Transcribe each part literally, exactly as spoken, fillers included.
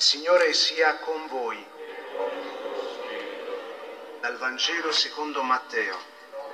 Signore sia con voi. Dal Vangelo secondo Matteo.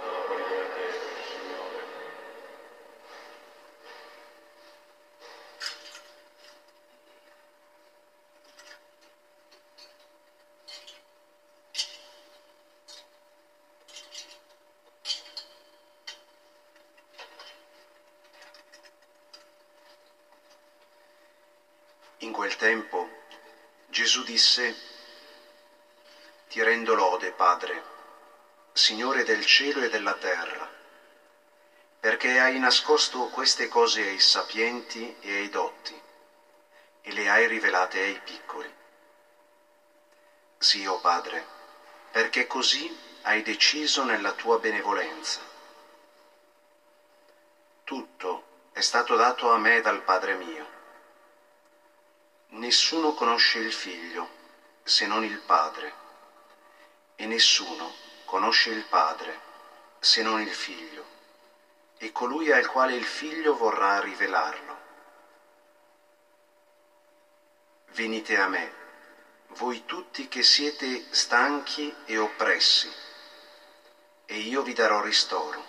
In quel tempo Gesù disse: Ti rendo lode, Padre, Signore del cielo e della terra, perché hai nascosto queste cose ai sapienti e ai dotti e le hai rivelate ai piccoli. Sì, o Padre, perché così hai deciso nella tua benevolenza. Tutto è stato dato a me dal Padre mio. Nessuno conosce il Figlio se non il Padre, e nessuno conosce il Padre se non il Figlio, e colui al quale il Figlio vorrà rivelarlo. Venite a me, voi tutti che siete stanchi e oppressi, e io vi darò ristoro.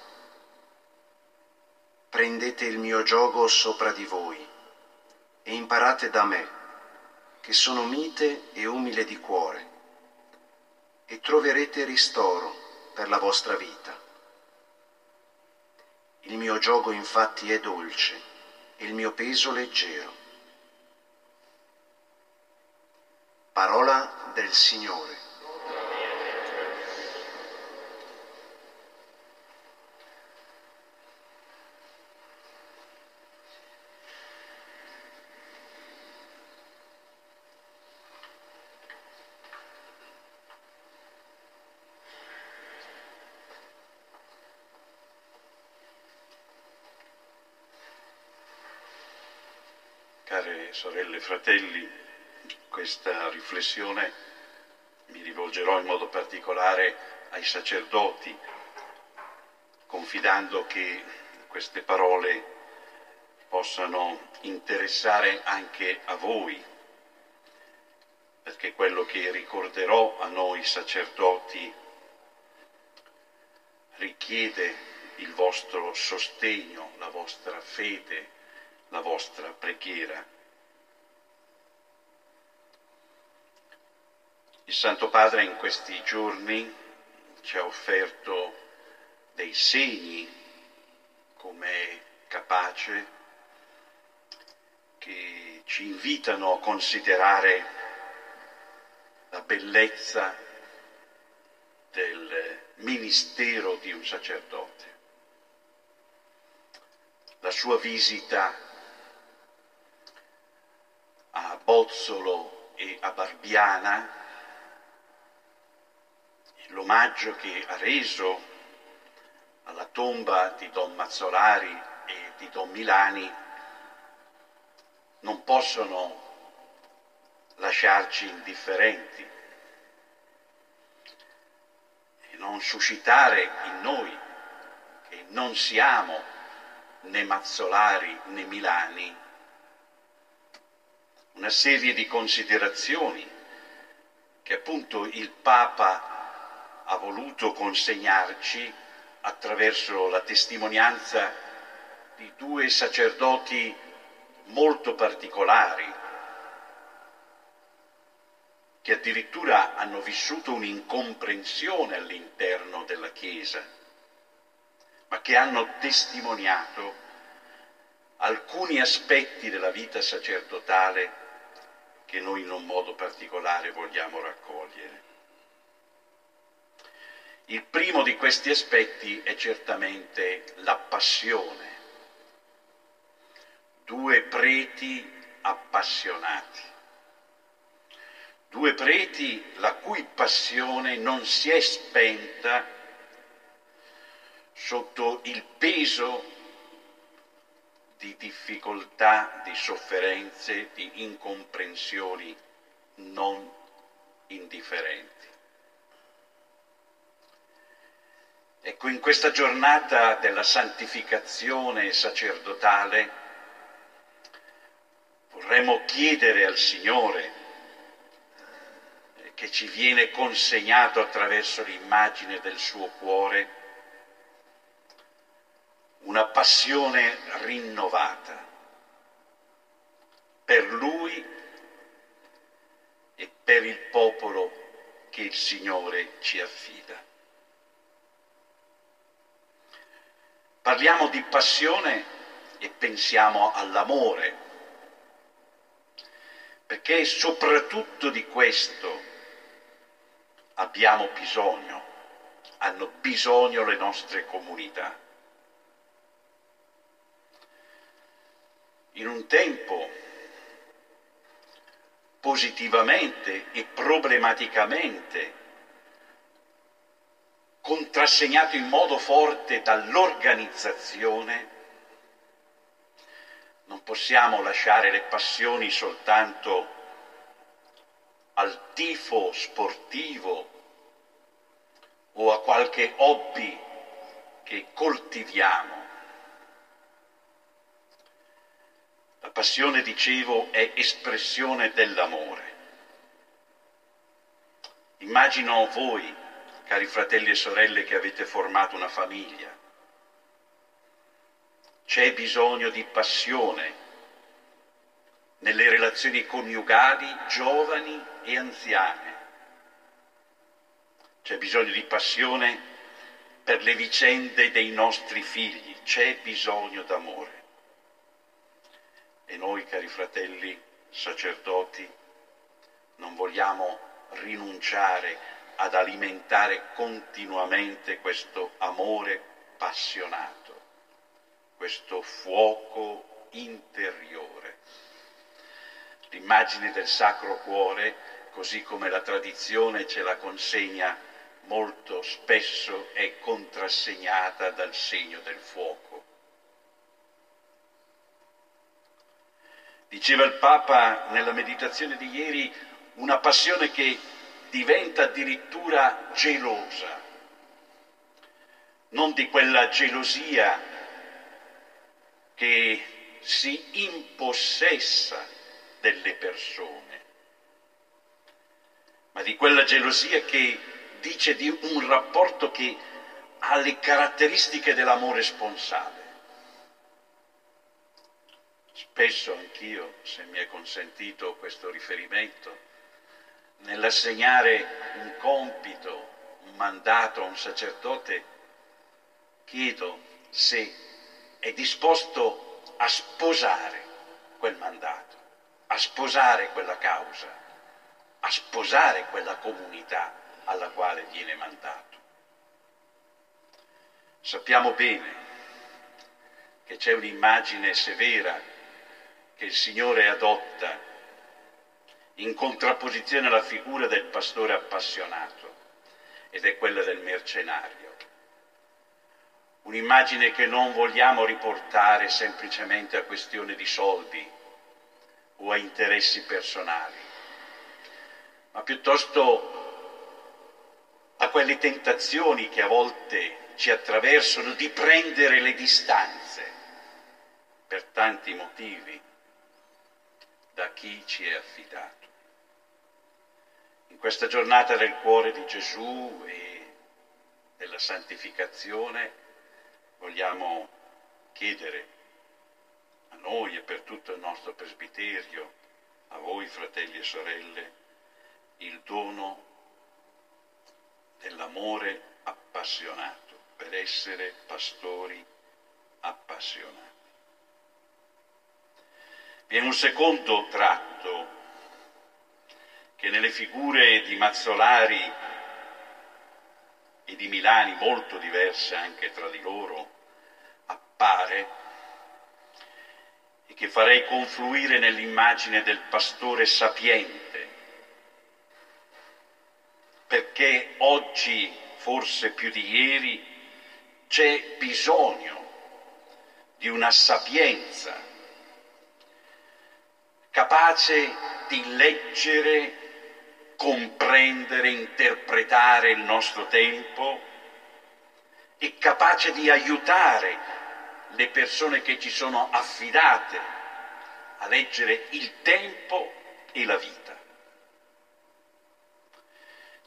Prendete il mio giogo sopra di voi e imparate da me, che sono mite e umile di cuore, e troverete ristoro per la vostra vita. Il mio giogo infatti è dolce e il mio peso leggero. Parola del Signore. Care sorelle e fratelli, questa riflessione mi rivolgerò in modo particolare ai sacerdoti, confidando che queste parole possano interessare anche a voi, perché quello che ricorderò a noi sacerdoti richiede il vostro sostegno, la vostra fede, la vostra preghiera. Il Santo Padre in questi giorni ci ha offerto dei segni come capace che ci invitano a considerare la bellezza del ministero di un sacerdote. La sua visita a Bozzolo e a Barbiana, l'omaggio che ha reso alla tomba di Don Mazzolari e di Don Milani, non possono lasciarci indifferenti e non suscitare in noi, che non siamo né Mazzolari né Milani, una serie di considerazioni che appunto il Papa ha voluto consegnarci attraverso la testimonianza di due sacerdoti molto particolari, che addirittura hanno vissuto un'incomprensione all'interno della Chiesa, ma che hanno testimoniato alcuni aspetti della vita sacerdotale che noi in un modo particolare vogliamo raccogliere. Il primo di questi aspetti è certamente la passione. Due preti appassionati, due preti la cui passione non si è spenta sotto il peso di difficoltà, di sofferenze, di incomprensioni non indifferenti. Ecco, in questa giornata della santificazione sacerdotale vorremmo chiedere al Signore che ci viene consegnato attraverso l'immagine del suo cuore, una passione rinnovata per lui e per il popolo che il Signore ci affida. Parliamo di passione e pensiamo all'amore, perché soprattutto di questo abbiamo bisogno, hanno bisogno le nostre comunità. In un tempo positivamente e problematicamente contrassegnato in modo forte dall'organizzazione, non possiamo lasciare le passioni soltanto al tifo sportivo o a qualche hobby che coltiviamo. La passione, dicevo, è espressione dell'amore. Immagino voi, cari fratelli e sorelle, che avete formato una famiglia. C'è bisogno di passione nelle relazioni coniugali, giovani e anziane. C'è bisogno di passione per le vicende dei nostri figli. C'è bisogno d'amore. E noi, cari fratelli sacerdoti, non vogliamo rinunciare ad alimentare continuamente questo amore passionato, questo fuoco interiore. L'immagine del Sacro Cuore, così come la tradizione ce la consegna, molto spesso è contrassegnata dal segno del fuoco. Diceva il Papa nella meditazione di ieri, una passione che diventa addirittura gelosa, non di quella gelosia che si impossessa delle persone, ma di quella gelosia che dice di un rapporto che ha le caratteristiche dell'amore sponsale. Spesso anch'io, se mi è consentito questo riferimento, nell'assegnare un compito, un mandato a un sacerdote, chiedo se è disposto a sposare quel mandato, a sposare quella causa, a sposare quella comunità alla quale viene mandato. Sappiamo bene che c'è un'immagine severa che il Signore adotta in contrapposizione alla figura del pastore appassionato, ed è quella del mercenario. Un'immagine che non vogliamo riportare semplicemente a questione di soldi o a interessi personali, ma piuttosto a quelle tentazioni che a volte ci attraversano di prendere le distanze per tanti motivi da chi ci è affidato. In questa giornata del cuore di Gesù e della santificazione vogliamo chiedere a noi e per tutto il nostro presbiterio, a voi fratelli e sorelle, il dono dell'amore appassionato, per essere pastori appassionati. Vi è un secondo tratto che nelle figure di Mazzolari e di Milani, molto diverse anche tra di loro, appare e che farei confluire nell'immagine del pastore sapiente, perché oggi, forse più di ieri, c'è bisogno di una sapienza capace di leggere, comprendere, interpretare il nostro tempo e capace di aiutare le persone che ci sono affidate a leggere il tempo e la vita.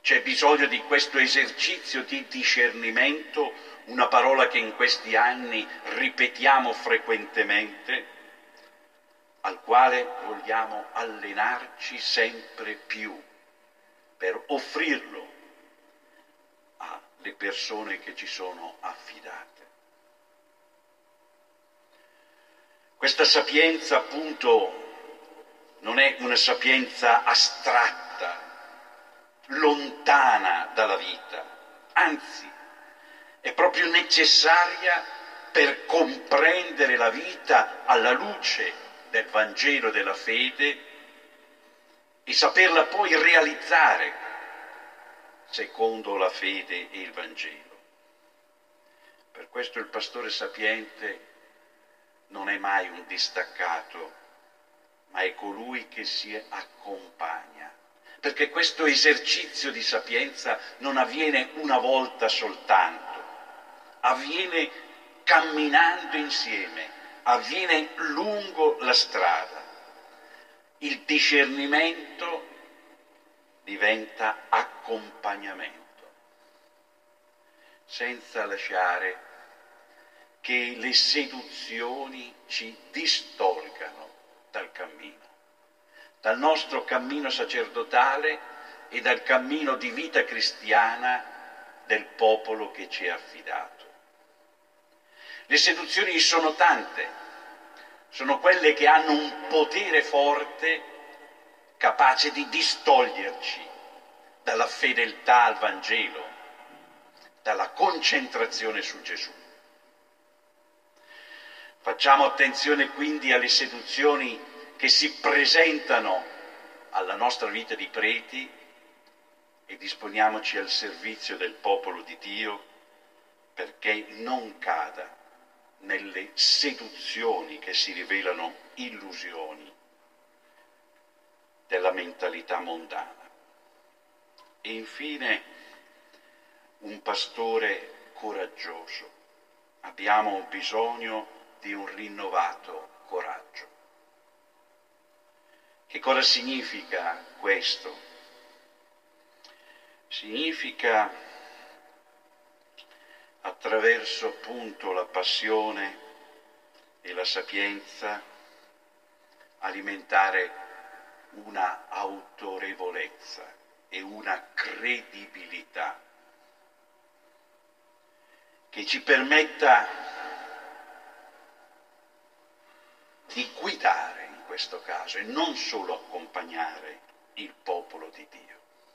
C'è bisogno di questo esercizio di discernimento, una parola che in questi anni ripetiamo frequentemente, al quale vogliamo allenarci sempre più per offrirlo alle persone che ci sono affidate. Questa sapienza, appunto, non è una sapienza astratta, lontana dalla vita, anzi, è proprio necessaria per comprendere la vita alla luce del Vangelo della fede e saperla poi realizzare secondo la fede e il Vangelo. Per questo il pastore sapiente non è mai un distaccato, ma è colui che si accompagna, perché questo esercizio di sapienza non avviene una volta soltanto, avviene camminando insieme, avviene lungo la strada. Il discernimento diventa accompagnamento, senza lasciare che le seduzioni ci distolgano dal cammino, dal nostro cammino sacerdotale e dal cammino di vita cristiana del popolo che ci è affidato. Le seduzioni sono tante, sono quelle che hanno un potere forte capace di distoglierci dalla fedeltà al Vangelo, dalla concentrazione su Gesù. Facciamo attenzione quindi alle seduzioni che si presentano alla nostra vita di preti e disponiamoci al servizio del popolo di Dio perché non cada nelle seduzioni che si rivelano illusioni della mentalità mondana. E infine un pastore coraggioso. Abbiamo bisogno di un rinnovato coraggio. Che cosa significa questo? Significa, attraverso appunto la passione e la sapienza, alimentare una autorevolezza e una credibilità che ci permetta di guidare in questo caso e non solo accompagnare il popolo di Dio.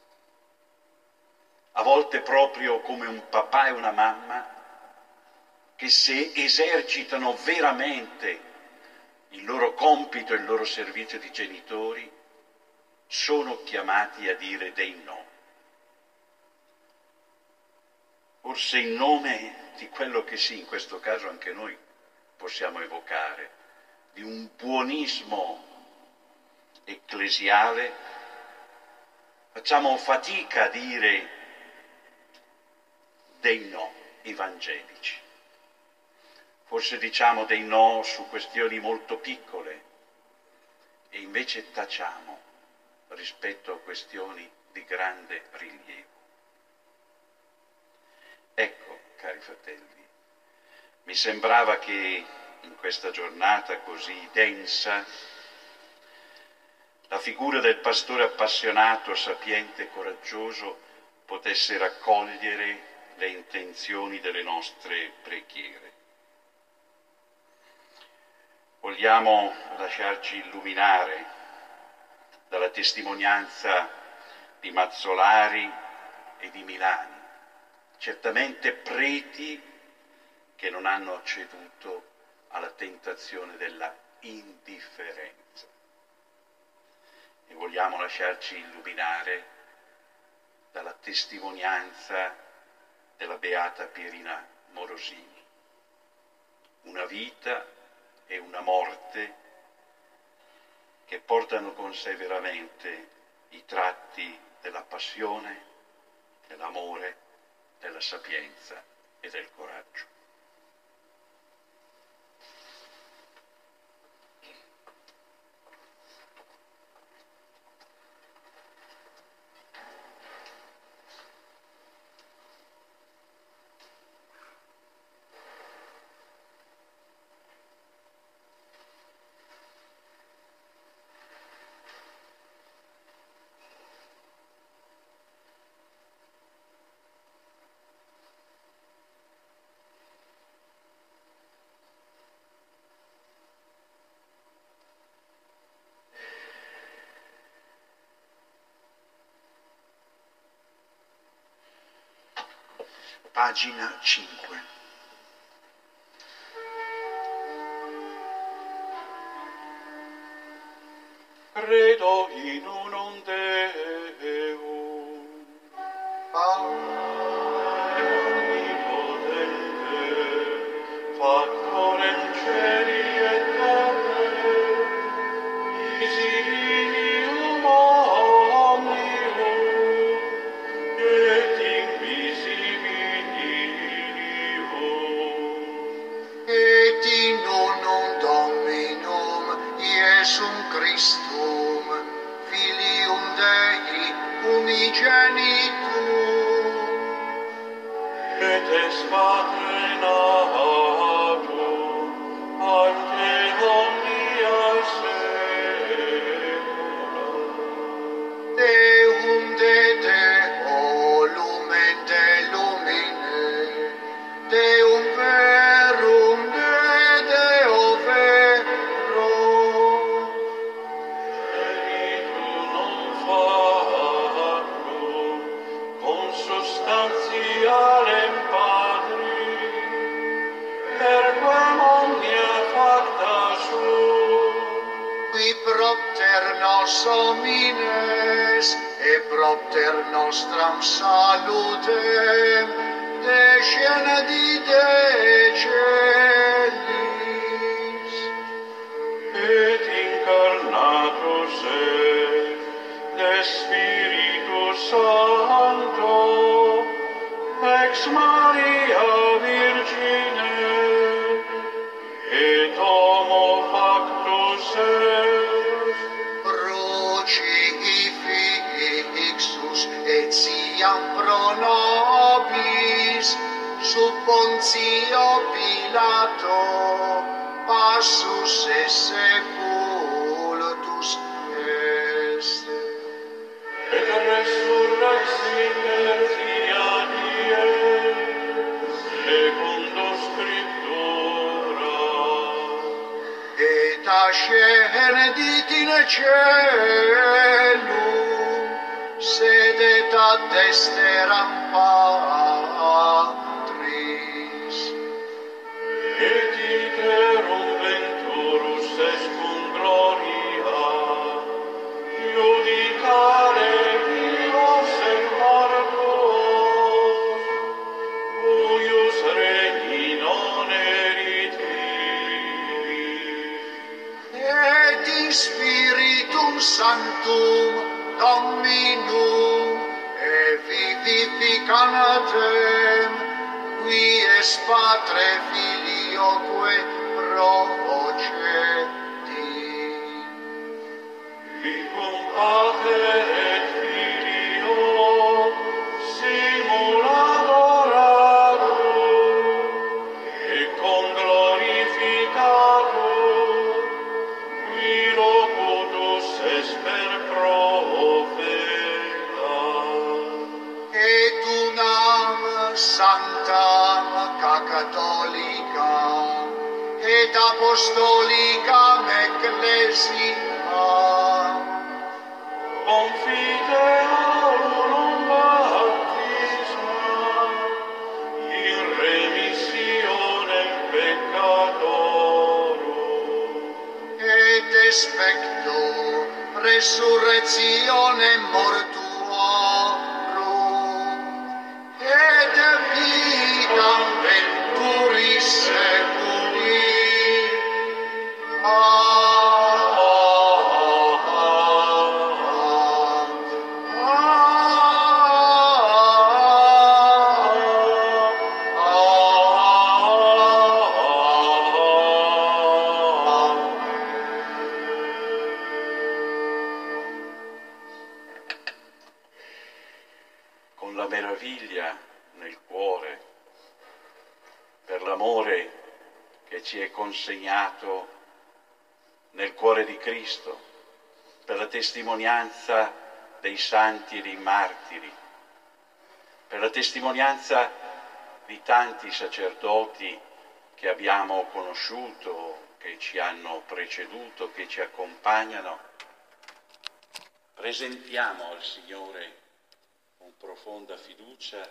A volte proprio come un papà e una mamma che se esercitano veramente il loro compito e il loro servizio di genitori sono chiamati a dire dei no. Forse in nome di quello che sì, in questo caso anche noi possiamo evocare, di un buonismo ecclesiale, facciamo fatica a dire dei no evangelici. Forse diciamo dei no su questioni molto piccole e invece tacciamo rispetto a questioni di grande rilievo. Ecco, cari fratelli, mi sembrava che in questa giornata così densa la figura del pastore appassionato, sapiente e coraggioso potesse raccogliere le intenzioni delle nostre preghiere. Vogliamo lasciarci illuminare dalla testimonianza di Mazzolari e di Milani, certamente preti che non hanno ceduto alla tentazione della indifferenza. E vogliamo lasciarci illuminare dalla testimonianza della beata Pierina Morosini, una vita e una morte che portano con sé veramente i tratti della passione, dell'amore, della sapienza e del coraggio. pagina cinque. Credo in un Deum, Padre onnipotente, Factorem cieli et terrae, visibilium omnium, et invisibilium, Et in unum Dominum Iesum Christum, Filium Dei unigenitum, et es Patre natum, ante omnia saecula, Deum de Deo, lumen de lumine, Deum verum de Deo verum, Spiritu non factum, consubstantialem Patri, perquam omnia facta sunt, qui propter nos homines, e propter nostram salutem, descendide celis. et incarnatus est de Spiritu Sancto, ex Maria Virgine, et homo factus est, Crucifixus et siam pro nobis, sub Pontio Pilato, passus et sepultus est. et resurrexit tertia die, secundo Scriptura, Et ascendit in caelum, sedet ad dexteram Patris. et iterum venturus est cum gloria, judicare vivos et mortuos, cuius regni non erit vivi, Et in Spiritum Sanctum Dominum et vivificantem, qui es Patre Filioque procedi. qui cum Pater et Filio simula adoratur, et cum glorificatur, qui locutus est per profeta, Et unam sanctam catholica et apostolicam ecclesiam, confiteor unum baptismam, in remissionem peccatorum, et expecto resurrectionem mortuorum, et vitam venturis seculi. con la meraviglia nel cuore, per l'amore che ci è consegnato nel cuore di Cristo, per la testimonianza dei santi e dei martiri, per la testimonianza di tanti sacerdoti che abbiamo conosciuto, che ci hanno preceduto, che ci accompagnano, presentiamo al Signore con profonda fiducia